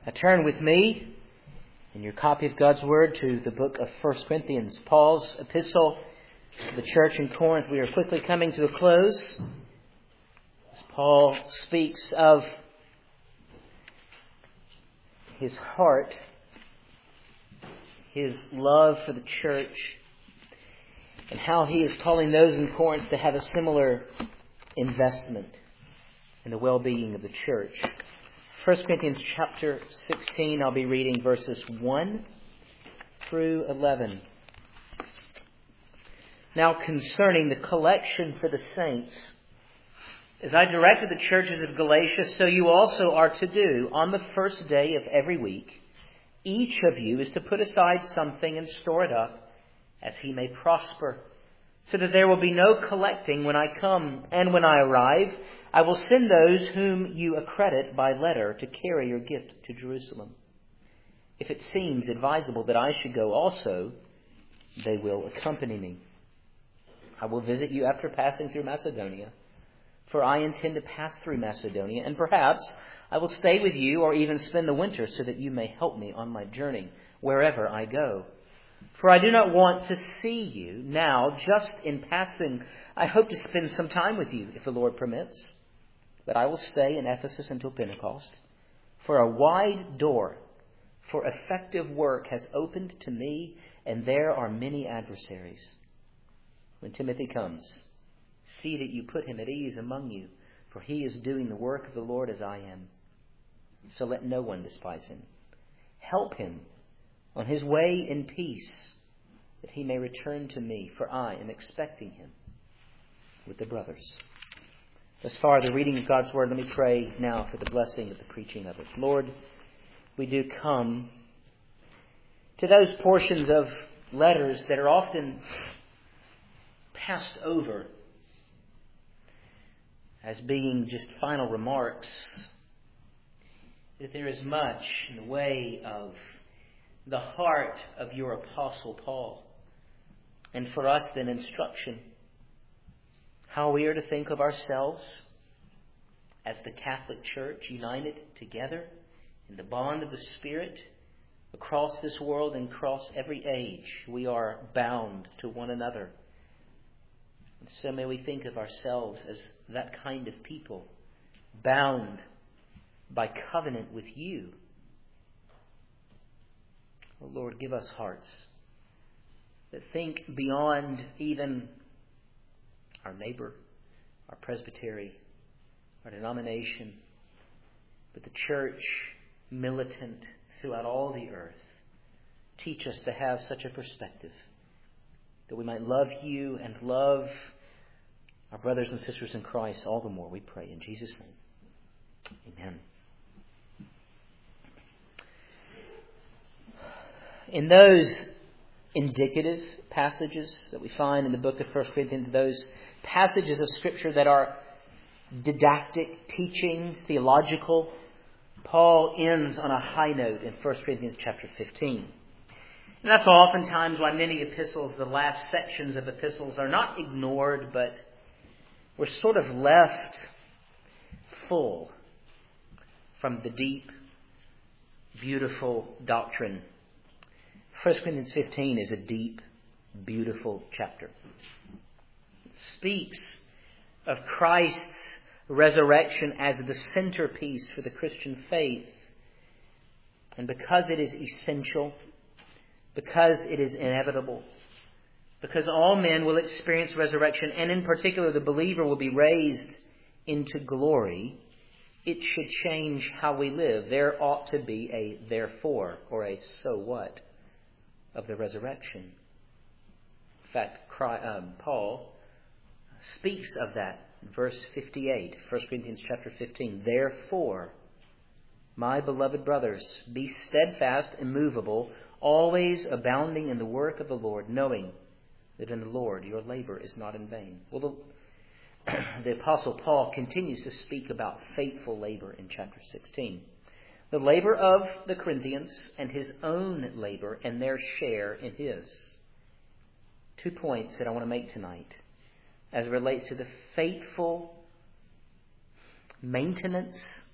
Turn with me in your copy of God's Word to the book of 1 Corinthians, Paul's epistle to the church in Corinth. We are quickly coming to a close as Paul speaks of his heart, his love for the church, and how he is calling those in Corinth to have a similar investment in the well-being of the church. 1 Corinthians chapter 16, I'll be reading verses 1 through 11. Now concerning the collection for the saints, as I directed the churches of Galatia, so you also are to do. On the first day of every week, each of you is to put aside something and store it up, as he may prosper, so that there will be no collecting when I come. And when I arrive, I will send those whom you accredit by letter to carry your gift to Jerusalem. If it seems advisable that I should go also, they will accompany me. I will visit you after passing through Macedonia, for I intend to pass through Macedonia, and perhaps I will stay with you or even spend the winter so that you may help me on my journey wherever I go. For I do not want to see you now just in passing. I hope to spend some time with you if the Lord permits. But I will stay in Ephesus until Pentecost. For a wide door for effective work has opened to me, and there are many adversaries. When Timothy comes, see that you put him at ease among you, for he is doing the work of the Lord as I am. So let no one despise him. Help him on his way in peace, that he may return to me, for I am expecting him with the brothers. Thus far, the reading of God's Word. Let me pray now for the blessing of the preaching of it. Lord, we do come to those portions of letters that are often passed over as being just final remarks, that there is much in the way of the heart of your Apostle Paul, and for us then instruction, how we are to think of ourselves as the Catholic Church, united together in the bond of the Spirit across this world and across every age. We are bound to one another. And so may we think of ourselves as that kind of people, bound by covenant with you. Oh Lord, give us hearts that think beyond even our neighbor, our presbytery, our denomination, but the church militant throughout all the earth. Teach us to have such a perspective that we might love you and love our brothers and sisters in Christ all the more, we pray in Jesus' name. Amen. In those indicative passages that we find in the book of 1 Corinthians, those passages of Scripture that are didactic, teaching, theological, Paul ends on a high note in 1 Corinthians chapter 15. And that's oftentimes why many epistles, the last sections of epistles, are not ignored, but we're sort of left full from the deep, beautiful doctrine. 1 Corinthians 15 is a deep, beautiful chapter. It speaks of Christ's resurrection as the centerpiece for the Christian faith. And because it is essential, because it is inevitable, because all men will experience resurrection, and in particular the believer will be raised into glory, it should change how we live. There ought to be a therefore, or a so what, of the resurrection. In fact, Paul speaks of that in verse 58, 1 Corinthians chapter 15. Therefore, my beloved brothers, be steadfast, immovable, always abounding in the work of the Lord, knowing that in the Lord your labor is not in vain. Well, the Apostle Paul continues to speak about faithful labor in chapter 16. The labor of the Corinthians and his own labor and their share in his. 2 points that I want to make tonight as it relates to the faithful maintenance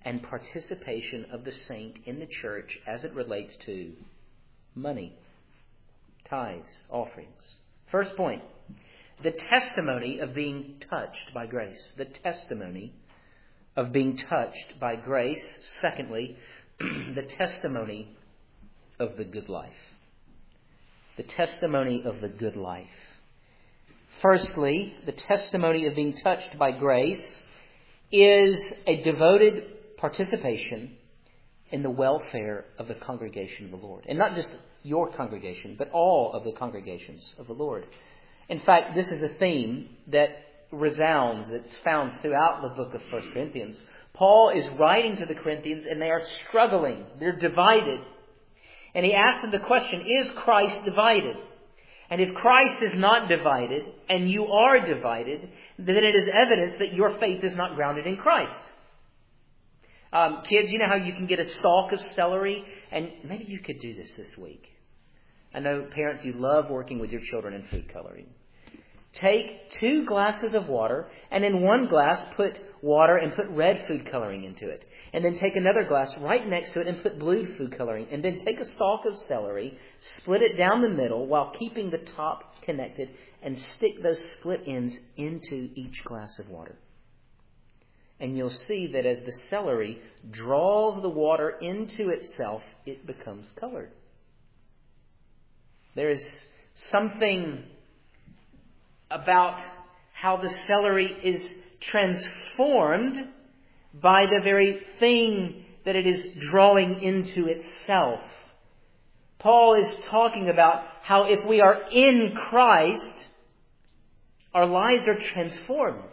and participation of the saint in the church as it relates to money, tithes, offerings. First point, the testimony of being touched by grace. The testimony of being touched by grace. Secondly, the testimony of the good life. The testimony of the good life. Firstly, the testimony of being touched by grace is a devoted participation in the welfare of the congregation of the Lord. And not just your congregation, but all of the congregations of the Lord. In fact, this is a theme that resounds, that's found throughout the book of 1 Corinthians. Paul is writing to the Corinthians and they are struggling. They're divided. And he asks them the question, is Christ divided? And if Christ is not divided, and you are divided, then it is evidence that your faith is not grounded in Christ. Kids, you know how you can get a stalk of celery? And maybe you could do this week. I know parents, you love working with your children in food coloring. Take 2 glasses of water, and in one glass put water and put red food coloring into it. And then take another glass right next to it and put blue food coloring. And then take a stalk of celery, split it down the middle while keeping the top connected, and stick those split ends into each glass of water. And you'll see that as the celery draws the water into itself, it becomes colored. There is something about how the celery is transformed by the very thing that it is drawing into itself. Paul is talking about how if we are in Christ, our lives are transformed.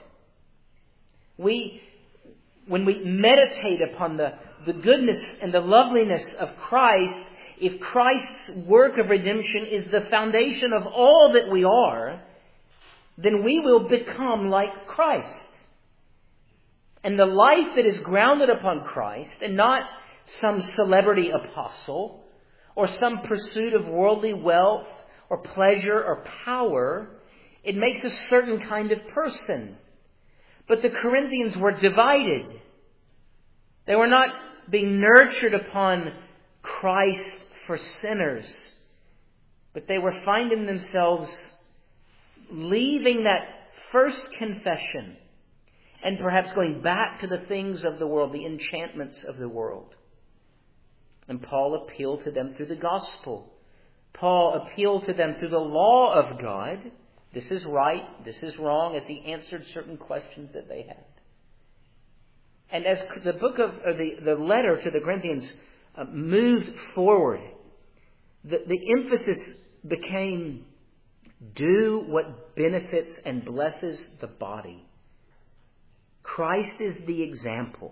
When we meditate upon the goodness and the loveliness of Christ, if Christ's work of redemption is the foundation of all that we are, then we will become like Christ. And the life that is grounded upon Christ, and not some celebrity apostle, or some pursuit of worldly wealth, or pleasure, or power, it makes a certain kind of person. But the Corinthians were divided. They were not being nurtured upon Christ for sinners, but they were finding themselves leaving that first confession and perhaps going back to the things of the world, the enchantments of the world. And Paul appealed to them through the gospel. Paul appealed to them through the law of God. This is right, this is wrong, as he answered certain questions that they had. And as the the letter to the Corinthians moved forward, the emphasis became, do what benefits and blesses the body. Christ is the example.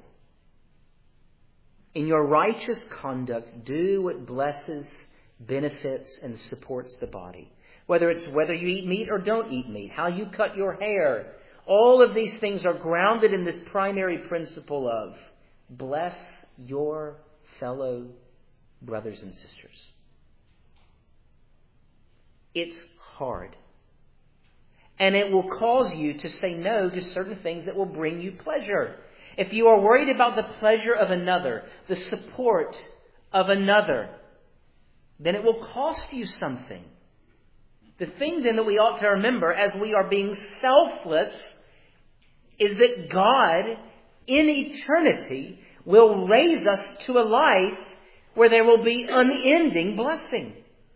In your righteous conduct, do what blesses, benefits, and supports the body. Whether you eat meat or don't eat meat, how you cut your hair, all of these things are grounded in this primary principle of bless your fellow brothers and sisters. It's hard. And it will cause you to say no to certain things that will bring you pleasure. If you are worried about the pleasure of another, the support of another, then it will cost you something. The thing then that we ought to remember as we are being selfless is that God in eternity will raise us to a life where there will be unending blessing.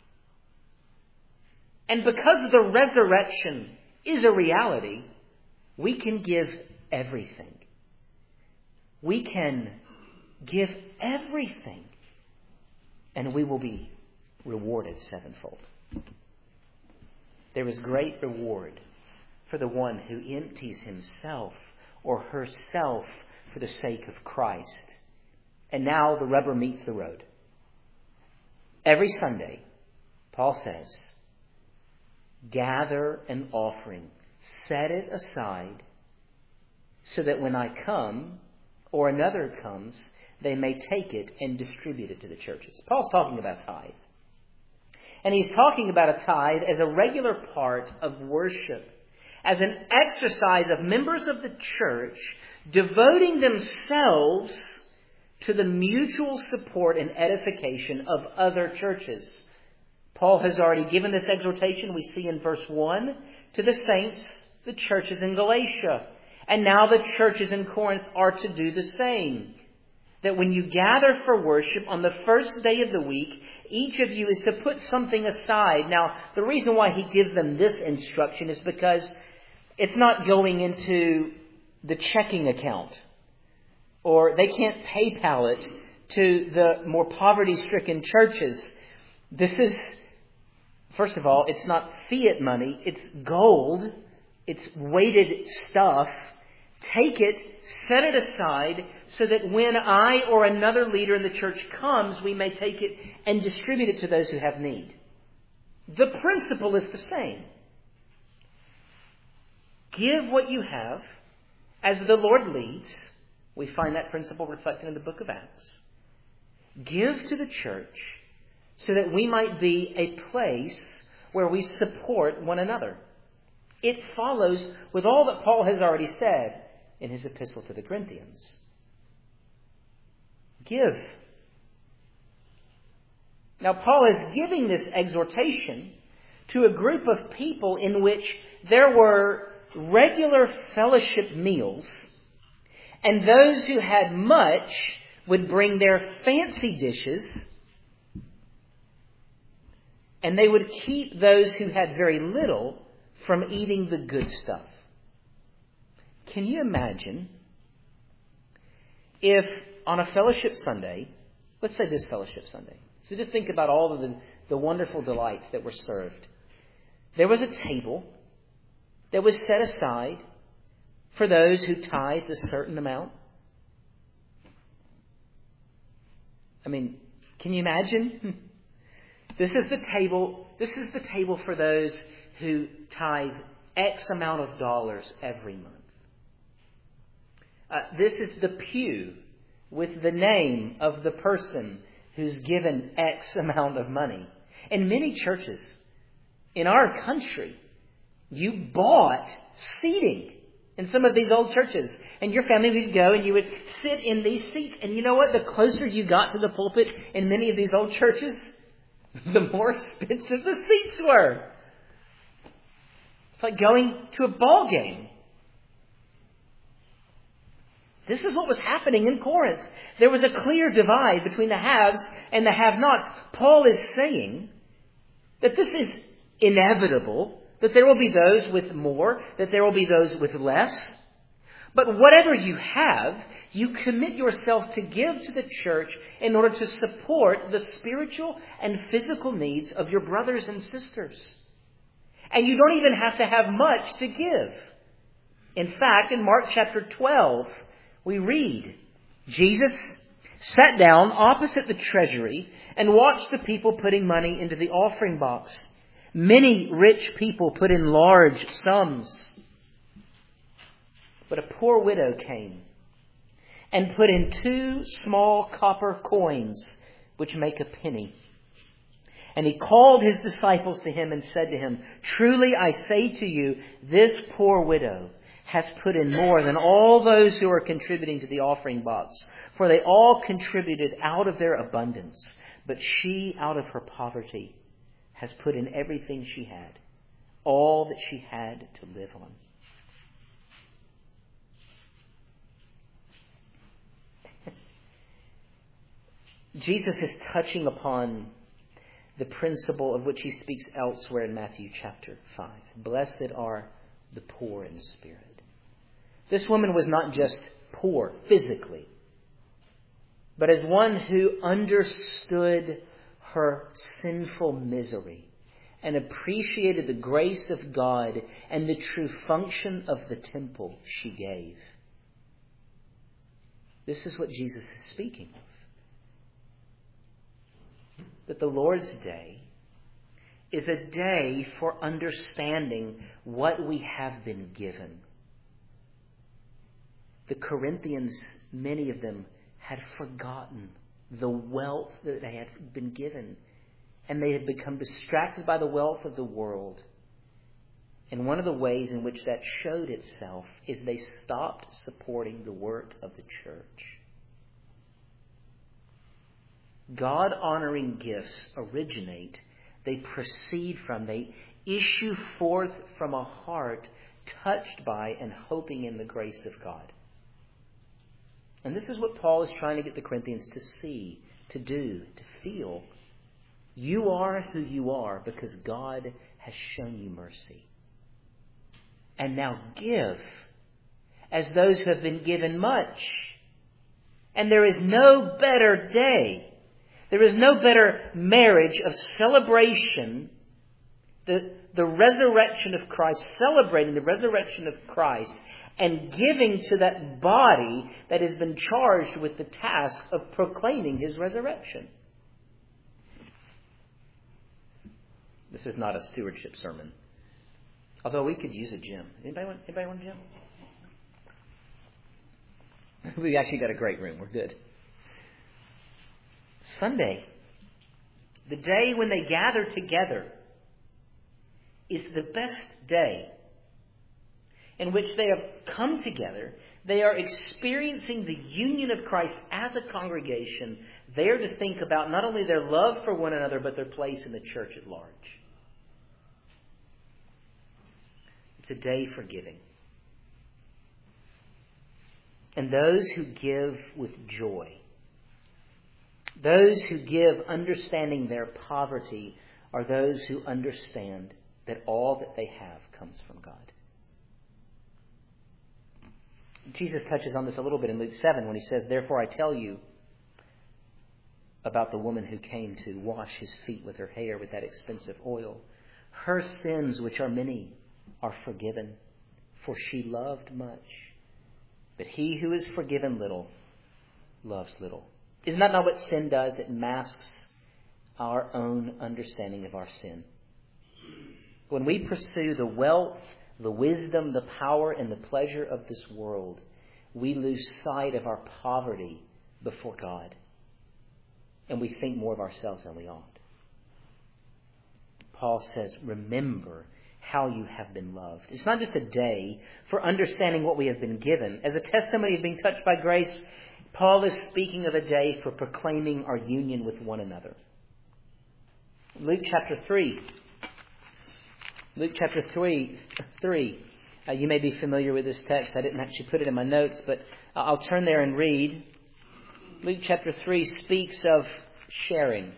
And because the resurrection is a reality, we can give everything. We can give everything, and we will be rewarded sevenfold. There is great reward for the one who empties himself or herself for the sake of Christ. And now the rubber meets the road. Every Sunday, Paul says, gather an offering, set it aside, so that when I come, or another comes, they may take it and distribute it to the churches. Paul's talking about tithe. And he's talking about a tithe as a regular part of worship, as an exercise of members of the church devoting themselves to the mutual support and edification of other churches. Paul has already given this exhortation, we see in verse 1, to the saints, the churches in Galatia. And now the churches in Corinth are to do the same. That when you gather for worship on the first day of the week, each of you is to put something aside. Now, the reason why he gives them this instruction is because it's not going into the checking account. Or they can't PayPal it to the more poverty-stricken churches. This is, first of all, it's not fiat money. It's gold. It's weighted stuff. Take it, set it aside, so that when I or another leader in the church comes, we may take it and distribute it to those who have need. The principle is the same. Give what you have as the Lord leads. We find that principle reflected in the book of Acts. Give to the church so that we might be a place where we support one another. It follows with all that Paul has already said in his epistle to the Corinthians. Give. Now, Paul is giving this exhortation to a group of people in which there were regular fellowship meals, and those who had much would bring their fancy dishes, and they would keep those who had very little from eating the good stuff. Can you imagine if on a fellowship Sunday, let's say this fellowship Sunday, so just think about all of the wonderful delights that were served. There was a table that was set aside for those who tithed a certain amount. I mean, can you imagine? This is the table for those who tithe X amount of dollars every month. This is the pew with the name of the person who's given X amount of money. In many churches in our country, you bought seating in some of these old churches. And your family would go and you would sit in these seats. And you know what? The closer you got to the pulpit in many of these old churches, the more expensive the seats were. It's like going to a ball game. This is what was happening in Corinth. There was a clear divide between the haves and the have-nots. Paul is saying that this is inevitable, that there will be those with more, that there will be those with less. But whatever you have, you commit yourself to give to the church in order to support the spiritual and physical needs of your brothers and sisters. And you don't even have to have much to give. In fact, in Mark chapter 12, we read, Jesus sat down opposite the treasury and watched the people putting money into the offering box. Many rich people put in large sums. But a poor widow came and put in 2 small copper coins, which make a penny. And he called his disciples to him and said to him, "Truly I say to you, this poor widow has put in more than all those who are contributing to the offering box. For they all contributed out of their abundance, but she out of her poverty has put in everything she had, all that she had to live on." Jesus is touching upon the principle of which he speaks elsewhere in Matthew chapter 5. Blessed are the poor in spirit. This woman was not just poor physically, but as one who understood her sinful misery and appreciated the grace of God and the true function of the temple she gave. This is what Jesus is speaking of. That the Lord's Day is a day for understanding what we have been given. The Corinthians, many of them, had forgotten the wealth that they had been given. And they had become distracted by the wealth of the world. And one of the ways in which that showed itself is they stopped supporting the work of the church. God-honoring gifts originate, they proceed from, they issue forth from a heart touched by and hoping in the grace of God. And this is what Paul is trying to get the Corinthians to see, to do, to feel. You are who you are because God has shown you mercy. And now give as those who have been given much. And there is no better day. There is no better marriage of celebration, the resurrection of Christ, celebrating the resurrection of Christ, and giving to that body that has been charged with the task of proclaiming His resurrection. This is not a stewardship sermon. Although we could use a gym. Anybody want a gym? We actually got a great room. We're good. Sunday, the day when they gather together, is the best day in which they have come together. They are experiencing the union of Christ as a congregation, there to think about not only their love for one another, but their place in the church at large. It's a day for giving. And those who give with joy, those who give understanding their poverty, are those who understand that all that they have comes from God. Jesus touches on this a little bit in Luke 7 when He says, "Therefore I tell you about the woman who came to wash His feet with her hair with that expensive oil. Her sins, which are many, are forgiven, for she loved much. But he who is forgiven little loves little." Isn't that not what sin does? It masks our own understanding of our sin. When we pursue the wealth, the wisdom, the power, and the pleasure of this world, we lose sight of our poverty before God. And we think more of ourselves than we ought. Paul says, remember how you have been loved. It's not just a day for understanding what we have been given. As a testimony of being touched by grace, Paul is speaking of a day for proclaiming our union with one another. Luke chapter 3. Luke chapter 3. You may be familiar with this text. I didn't actually put it in my notes, but I'll turn there and read. Luke chapter 3 speaks of sharing.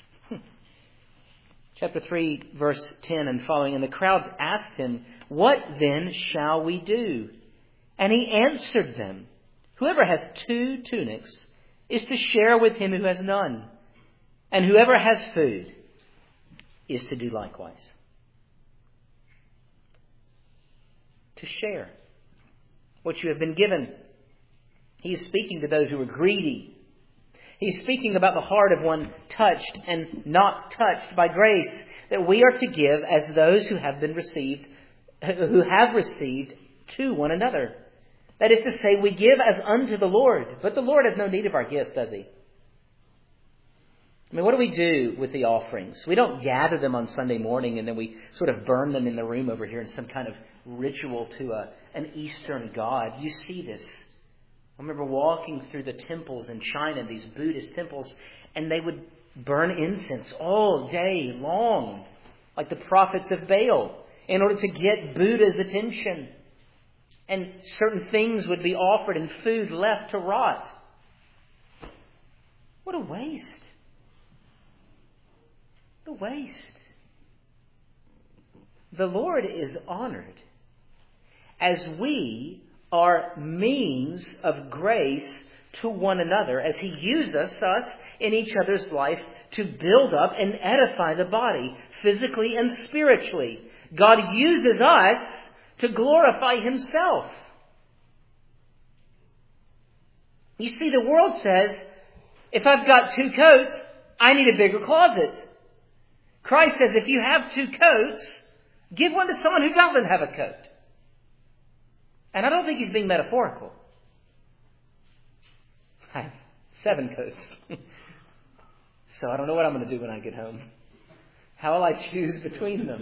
Chapter 3, verse 10 and following. And the crowds asked him, "What then shall we do?" And he answered them, "Whoever has 2 tunics is to share with him who has none. And whoever has food is to do likewise." To share what you have been given. He is speaking to those who are greedy. He's speaking about the heart of one touched and not touched by grace, that we are to give as those who have received to one another. That is to say, we give as unto the Lord. But the Lord has no need of our gifts, does He? I mean, what do we do with the offerings? We don't gather them on Sunday morning and then we sort of burn them in the room over here in some kind of ritual to an Eastern god. You see this. I remember walking through the temples in China, these Buddhist temples, and they would burn incense all day long, like the prophets of Baal, in order to get Buddha's attention. And certain things would be offered and food left to rot. What a waste. What a waste. The Lord is honored as we are means of grace to one another, as He uses us in each other's life to build up and edify the body, physically and spiritually. God uses us to glorify Himself. You see, the world says, if I've got 2 coats, I need a bigger closet. Christ says, if you have 2 coats, give one to someone who doesn't have a coat. And I don't think He's being metaphorical. I have 7 coats. So I don't know what I'm going to do when I get home. How will I choose between them?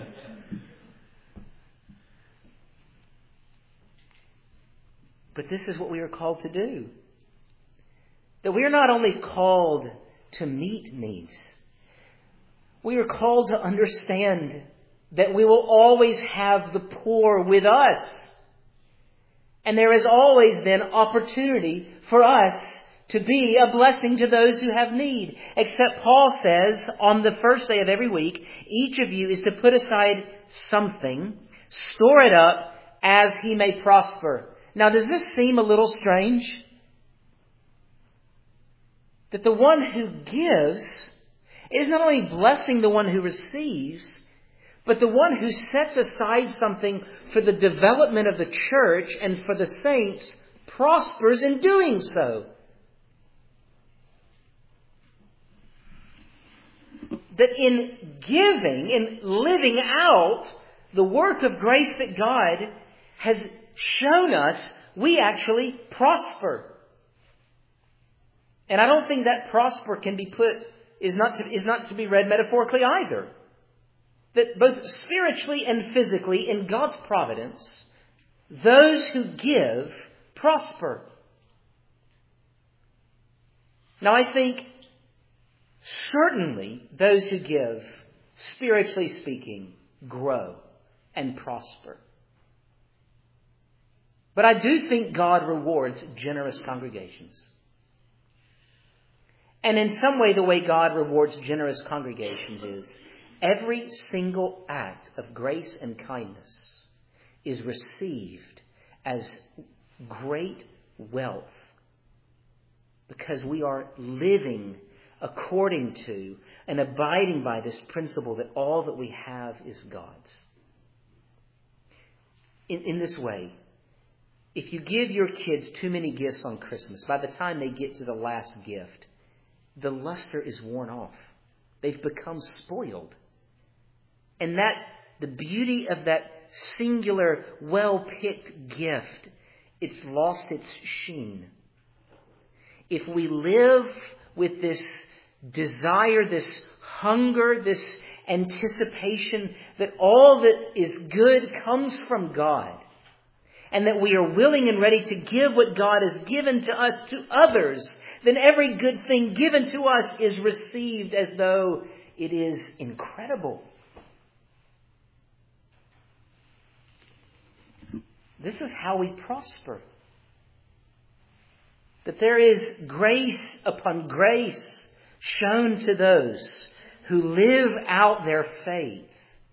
But this is what we are called to do. That we are not only called to meet needs. We are called to understand that we will always have the poor with us. And there is always then opportunity for us to be a blessing to those who have need. Except Paul says on the first day of every week, each of you is to put aside something, store it up as he may prosper. Now, does this seem a little strange? That the one who gives is not only blessing the one who receives, but the one who sets aside something for the development of the church and for the saints prospers in doing so. That in giving, in living out the work of grace that God has shown us, we actually prosper. And I don't think that prosper can be is not to be read metaphorically either. That both spiritually and physically, in God's providence, those who give prosper. Now I think certainly those who give, spiritually speaking, grow and prosper. But I do think God rewards generous congregations. And in some way, the way God rewards generous congregations is every single act of grace and kindness is received as great wealth because we are living according to and abiding by this principle that all that we have is God's. In this way, if you give your kids too many gifts on Christmas, by the time they get to the last gift, the luster is worn off. They've become spoiled. And the beauty of that singular, well-picked gift, it's lost its sheen. If we live with this desire, this hunger, this anticipation that all that is good comes from God, and that we are willing and ready to give what God has given to us to others, then every good thing given to us is received as though it is incredible. This is how we prosper. That there is grace upon grace shown to those who live out their faith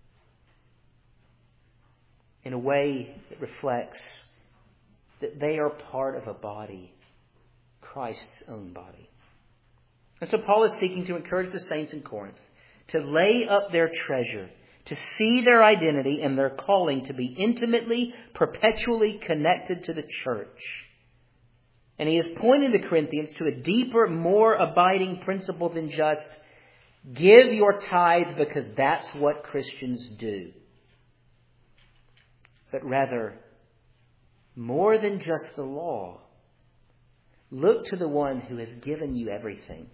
in a way that reflects that they are part of a body, Christ's own body. And so Paul is seeking to encourage the saints in Corinth to lay up their treasure, to see their identity and their calling to be intimately, perpetually connected to the church. And he is pointing the Corinthians to a deeper, more abiding principle than just give your tithe because that's what Christians do. But rather, more than just the law, look to the one who has given you everything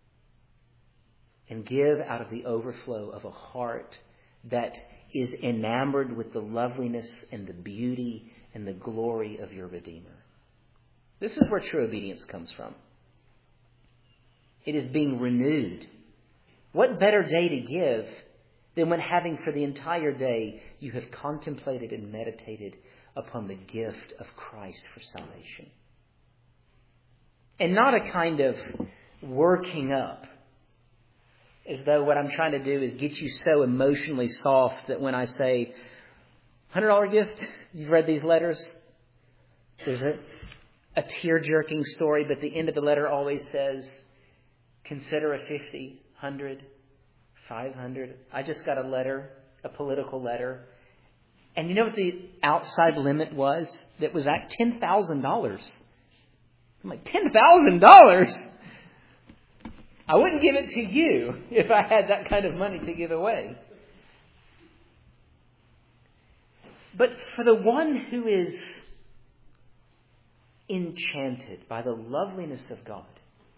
and give out of the overflow of a heart that is enamored with the loveliness and the beauty and the glory of your Redeemer. This is where true obedience comes from. It is being renewed. What better day to give than when, having for the entire day, you have contemplated and meditated upon the gift of Christ for salvation. And not a kind of working up, as though what I'm trying to do is get you so emotionally soft that when I say, $100 gift, you've read these letters? There's a tear-jerking story, but the end of the letter always says, consider a 50, 100, 500. I just got a letter, a political letter. And you know what the outside limit was? That was at $10,000. I'm like, $10,000? I wouldn't give it to you if I had that kind of money to give away. But for the one who is enchanted by the loveliness of God,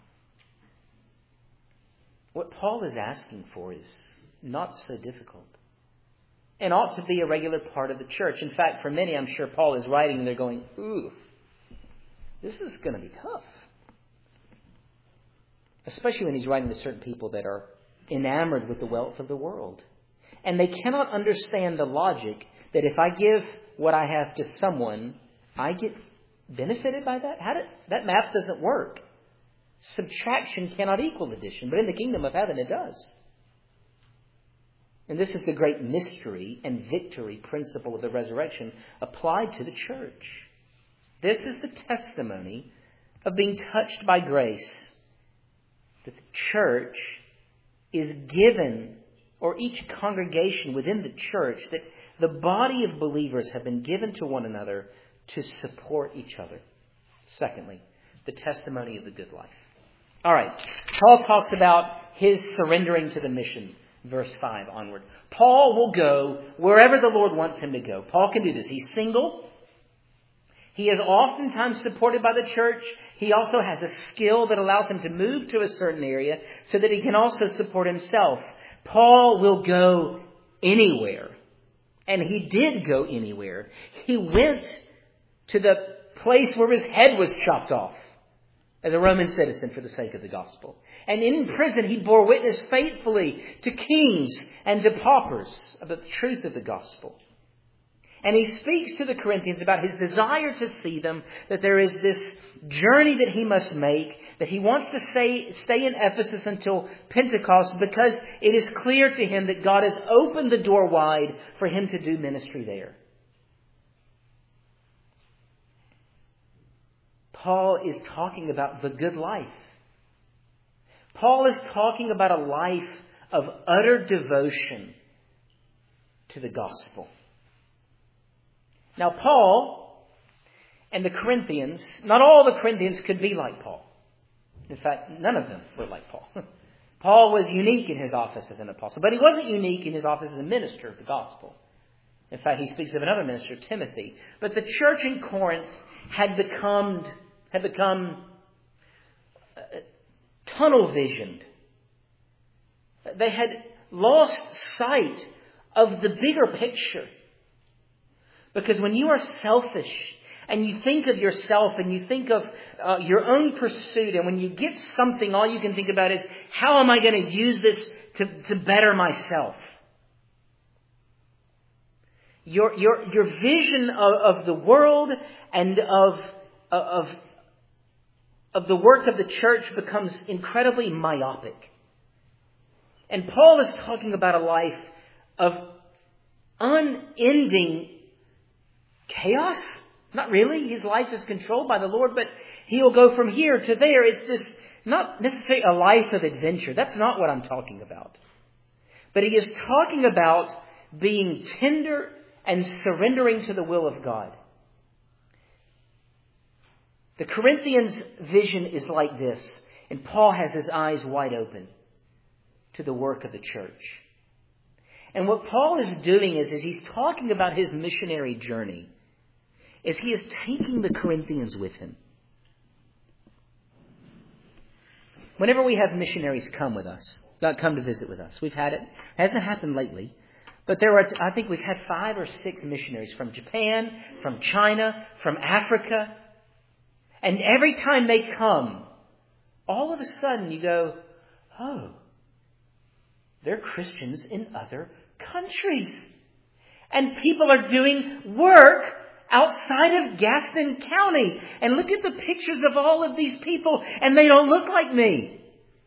what Paul is asking for is not so difficult and ought to be a regular part of the church. In fact, for many, I'm sure Paul is writing and they're going, ooh, this is going to be tough. especially when he's writing to certain people that are enamored with the wealth of the world. And they cannot understand the logic that if I give what I have to someone, I get benefited by that. That math doesn't work. Subtraction cannot equal addition, but in the kingdom of heaven it does. And this is the great mystery and victory principle of the resurrection applied to the church. This is the testimony of being touched by grace. That the church is given, or each congregation within the church, that the body of believers have been given to one another to support each other. Secondly, the testimony of the good life. All right, Paul talks about his surrendering to the mission, verse 5 onward. Paul will go wherever the Lord wants him to go. Paul can do this. He's single. He is oftentimes supported by the church. He also has a skill that allows him to move to a certain area so that he can also support himself. Paul will go anywhere. And he did go anywhere. He went to the place where his head was chopped off as a Roman citizen for the sake of the gospel. And in prison, he bore witness faithfully to kings and to paupers about the truth of the gospel. And he speaks to the Corinthians about his desire to see them, that there is this journey that he must make, that he wants to stay in Ephesus until Pentecost because it is clear to him that God has opened the door wide for him to do ministry there. Paul is talking about the good life. Paul is talking about a life of utter devotion to the gospel. Now, Paul and the Corinthians, not all the Corinthians could be like Paul. In fact, none of them were like Paul. Paul was unique in his office as an apostle, but he wasn't unique in his office as a minister of the gospel. In fact, he speaks of another minister, Timothy. But the church in Corinth had become tunnel visioned. They had lost sight of the bigger picture. Because when you are selfish and you think of yourself and you think of your own pursuit, and when you get something, all you can think about is, how am I going to use this to better myself? Your vision of the world and of the work of the church becomes incredibly myopic. And Paul is talking about a life of unending chaos? Not really. His life is controlled by the Lord, but he'll go from here to there. It's this, not necessarily a life of adventure. That's not what I'm talking about. But he is talking about being tender and surrendering to the will of God. The Corinthians' vision is like this, and Paul has his eyes wide open to the work of the church. And what Paul is doing is he's talking about his missionary journey, is he is taking the Corinthians with him. Whenever we have missionaries come to visit with us, we've had it. It hasn't happened lately, but I think we've had 5 or 6 missionaries from Japan, from China, from Africa. And every time they come, all of a sudden you go, oh, they're Christians in other countries. And people are doing work outside of Gaston County. And look at the pictures of all of these people, and they don't look like me.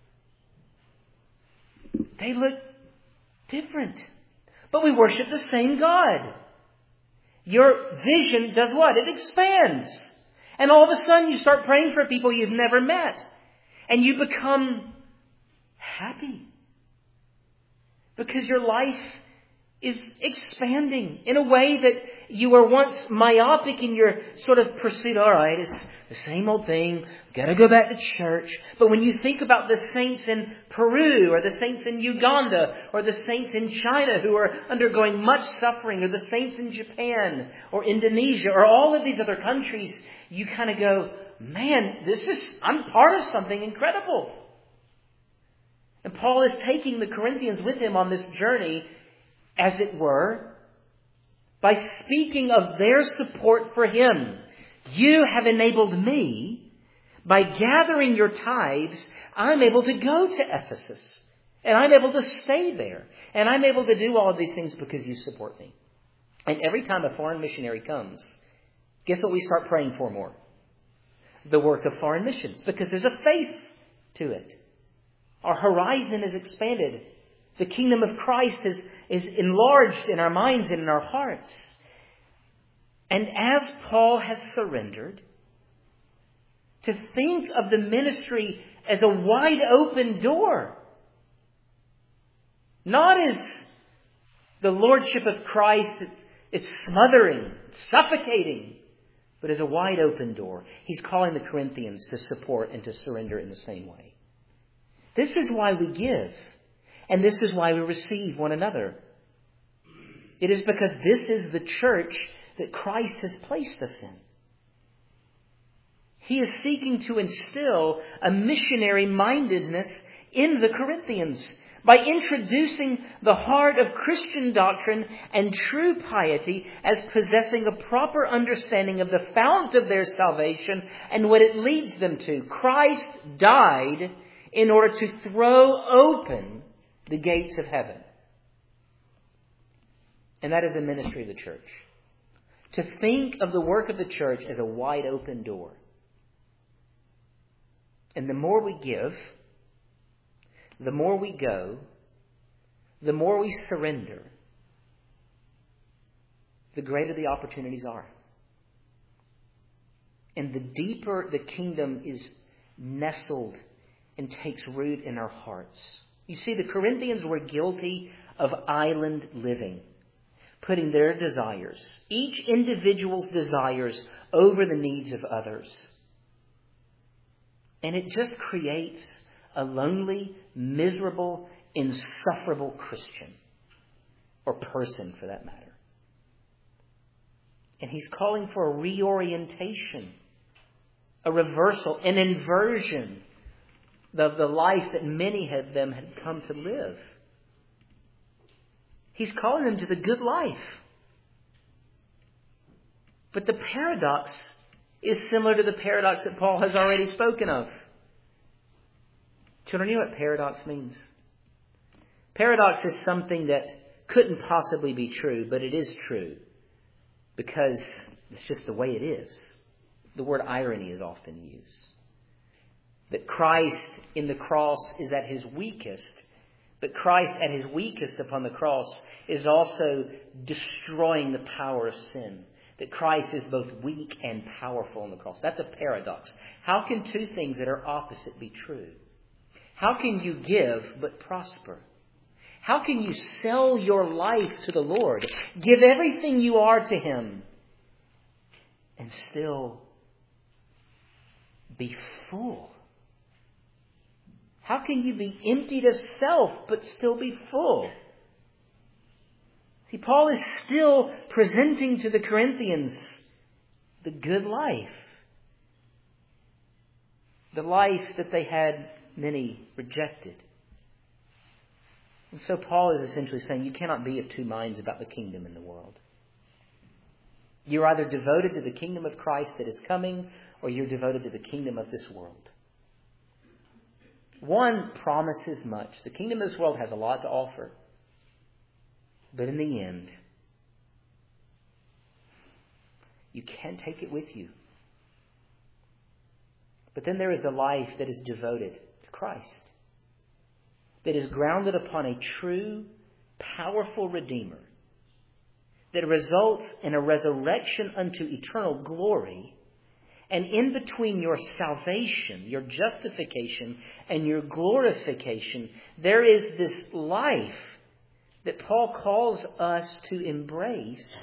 They look different. But we worship the same God. Your vision does what? It expands. And all of a sudden you start praying for people you've never met. And you become happy. Because your life is expanding in a way that you were once myopic in your sort of pursuit. All right, it's the same old thing. Got to go back to church. But when you think about the saints in Peru, or the saints in Uganda, or the saints in China who are undergoing much suffering, or the saints in Japan or Indonesia or all of these other countries, you kind of go, man, I'm part of something incredible. And Paul is taking the Corinthians with him on this journey, as it were, by speaking of their support for him. You have enabled me, by gathering your tithes, I'm able to go to Ephesus. And I'm able to stay there. And I'm able to do all of these things because you support me. And every time a foreign missionary comes, guess what we start praying for more? The work of foreign missions. Because there's a face to it. Our horizon is expanded. The kingdom of Christ is enlarged in our minds and in our hearts. And as Paul has surrendered, to think of the ministry as a wide open door. Not as the lordship of Christ, it's smothering, suffocating, but as a wide open door. He's calling the Corinthians to support and to surrender in the same way. This is why we give. And this is why we receive one another. It is because this is the church that Christ has placed us in. He is seeking to instill a missionary mindedness in the Corinthians by introducing the heart of Christian doctrine and true piety as possessing a proper understanding of the fount of their salvation and what it leads them to. Christ died in order to throw open the gates of heaven. And that is the ministry of the church. To think of the work of the church as a wide open door. And the more we give, the more we go, the more we surrender, the greater the opportunities are. And the deeper the kingdom is nestled and takes root in our hearts. You see, the Corinthians were guilty of island living, putting their desires, each individual's desires, over the needs of others. And it just creates a lonely, miserable, insufferable Christian, or person for that matter. And he's calling for a reorientation, a reversal, an inversion of the life that many of them had come to live. He's calling them to the good life. But the paradox is similar to the paradox that Paul has already spoken of. Children, you know what paradox means? Paradox is something that couldn't possibly be true, but it is true because it's just the way it is. The word irony is often used. That Christ in the cross is at his weakest, but Christ at his weakest upon the cross is also destroying the power of sin. That Christ is both weak and powerful on the cross. That's a paradox. How can two things that are opposite be true? How can you give but prosper? How can you sell your life to the Lord, give everything you are to him, and still be full? How can you be emptied of self but still be full? See, Paul is still presenting to the Corinthians the good life. The life that they had many rejected. And so Paul is essentially saying you cannot be of two minds about the kingdom in the world. You're either devoted to the kingdom of Christ that is coming, or you're devoted to the kingdom of this world. One promises much. The kingdom of this world has a lot to offer. But in the end, you can't take it with you. But then there is the life that is devoted to Christ. That is grounded upon a true, powerful Redeemer. That results in a resurrection unto eternal glory. And in between your salvation, your justification, and your glorification, there is this life that Paul calls us to embrace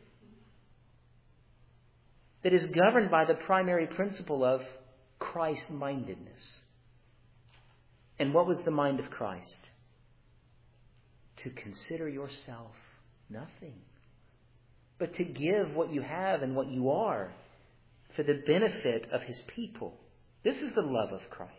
that is governed by the primary principle of Christ-mindedness. And what was the mind of Christ? To consider yourself nothing, but to give what you have and what you are for the benefit of his people. This is the love of Christ.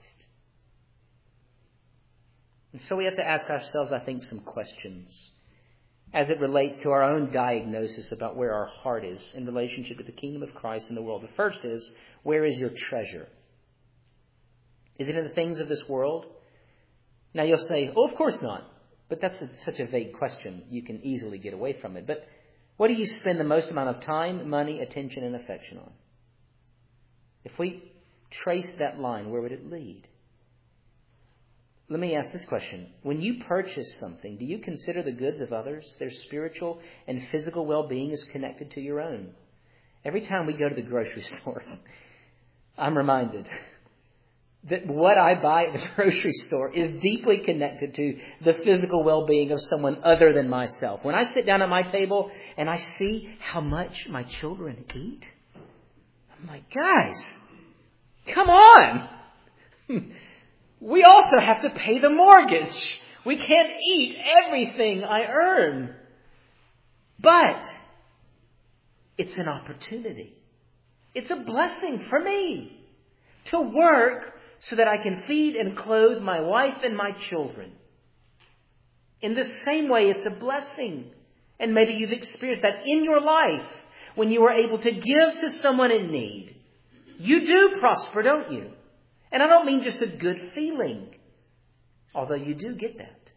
And so we have to ask ourselves, I think, some questions as it relates to our own diagnosis about where our heart is in relationship to the kingdom of Christ in the world. The first is, where is your treasure? Is it in the things of this world? Now you'll say, oh, of course not. But that's such a vague question. You can easily get away from it. But what do you spend the most amount of time, money, attention, and affection on? If we trace that line, where would it lead? Let me ask this question. When you purchase something, do you consider the goods of others? Their spiritual and physical well-being is connected to your own. Every time we go to the grocery store, I'm reminded that what I buy at the grocery store is deeply connected to the physical well-being of someone other than myself. When I sit down at my table and I see how much my children eat, I'm like, guys, come on. We also have to pay the mortgage. We can't eat everything I earn. But it's an opportunity. It's a blessing for me to work so that I can feed and clothe my wife and my children. In the same way, it's a blessing. And maybe you've experienced that in your life when you are able to give to someone in need. You do prosper, don't you? And I don't mean just a good feeling, although you do get that.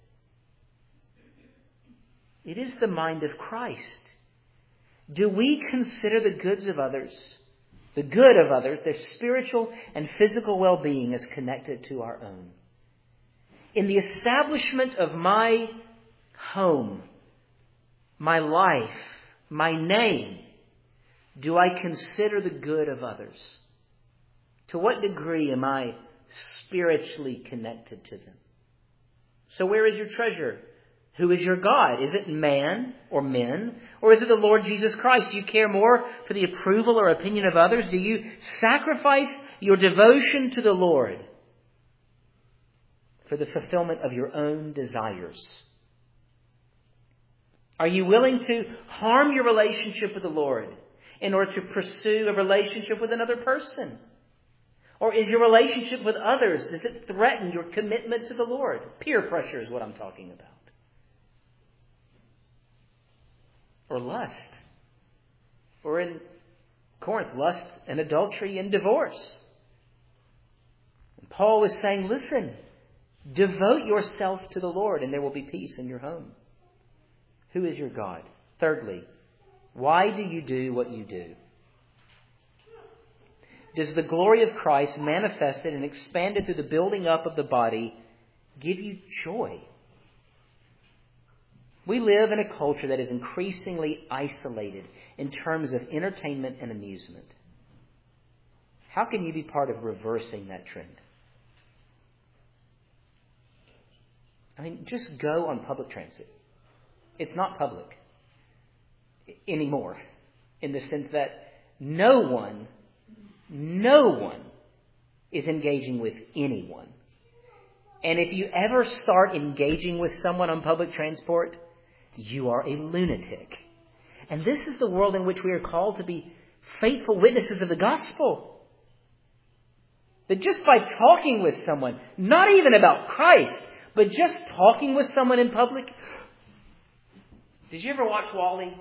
It is the mind of Christ. Do we consider the goods of others, the good of others, their spiritual and physical well-being as connected to our own? In the establishment of my home, my life, my name, do I consider the good of others? To what degree am I spiritually connected to them? So where is your treasure? Who is your God? Is it man or men? Or is it the Lord Jesus Christ? Do you care more for the approval or opinion of others? Do you sacrifice your devotion to the Lord for the fulfillment of your own desires? Are you willing to harm your relationship with the Lord in order to pursue a relationship with another person? Or is your relationship with others, does it threaten your commitment to the Lord? Peer pressure is what I'm talking about. Or lust. Or in Corinth, lust and adultery and divorce. And Paul is saying, listen, devote yourself to the Lord and there will be peace in your home. Who is your God? Thirdly, why do you do what you do? Does the glory of Christ manifested and expanded through the building up of the body give you joy? We live in a culture that is increasingly isolated in terms of entertainment and amusement. How can you be part of reversing that trend? I mean, just go on public transit. It's not public anymore in the sense that no one is engaging with anyone. And if you ever start engaging with someone on public transport, you are a lunatic. And this is the world in which we are called to be faithful witnesses of the gospel. That just by talking with someone, not even about Christ, but just talking with someone in public. Did you ever watch WALL-E?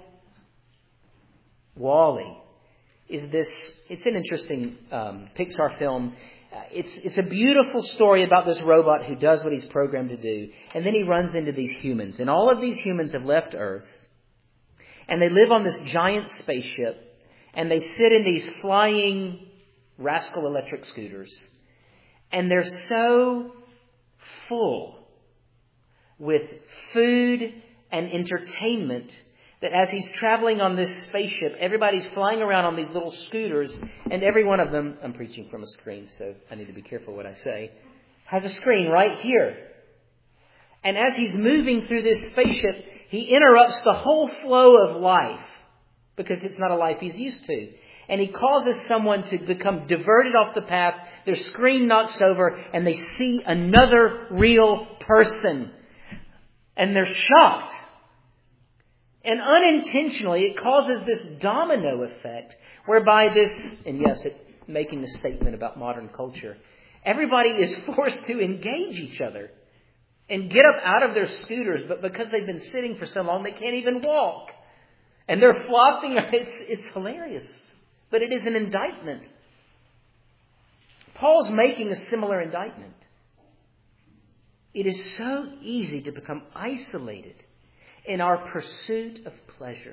WALL-E is this, it's an interesting Pixar film. It's a beautiful story about this robot who does what he's programmed to do. And then he runs into these humans. And all of these humans have left Earth. And they live on this giant spaceship. And they sit in these flying rascal electric scooters. And they're so full with food and entertainment that as he's traveling on this spaceship, everybody's flying around on these little scooters, and every one of them, I'm preaching from a screen, so I need to be careful what I say, has a screen right here. And as he's moving through this spaceship, he interrupts the whole flow of life, because it's not a life he's used to. And he causes someone to become diverted off the path, their screen knocks over, and they see another real person. And they're shocked. And unintentionally, it causes this domino effect whereby this, and yes, making a statement about modern culture, everybody is forced to engage each other and get up out of their scooters, but because they've been sitting for so long, they can't even walk. And they're flopping. It's hilarious, but it is an indictment. Paul's making a similar indictment. It is so easy to become isolated in our pursuit of pleasure.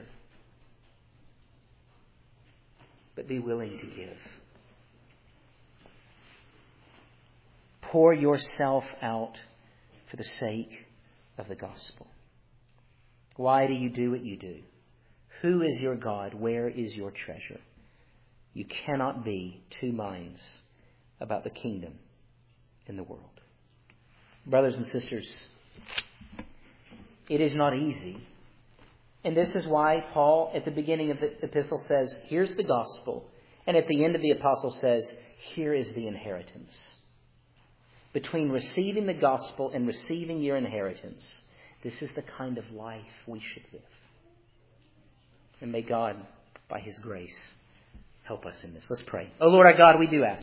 But be willing to give. Pour yourself out for the sake of the gospel. Why do you do what you do? Who is your God? Where is your treasure? You cannot be two minds about the kingdom in the world. Brothers and sisters, it is not easy. And this is why Paul, at the beginning of the epistle, says, here's the gospel. And at the end of the epistle says, here is the inheritance. Between receiving the gospel and receiving your inheritance, this is the kind of life we should live. And may God, by His grace, help us in this. Let's pray. Oh Lord our God, we do ask.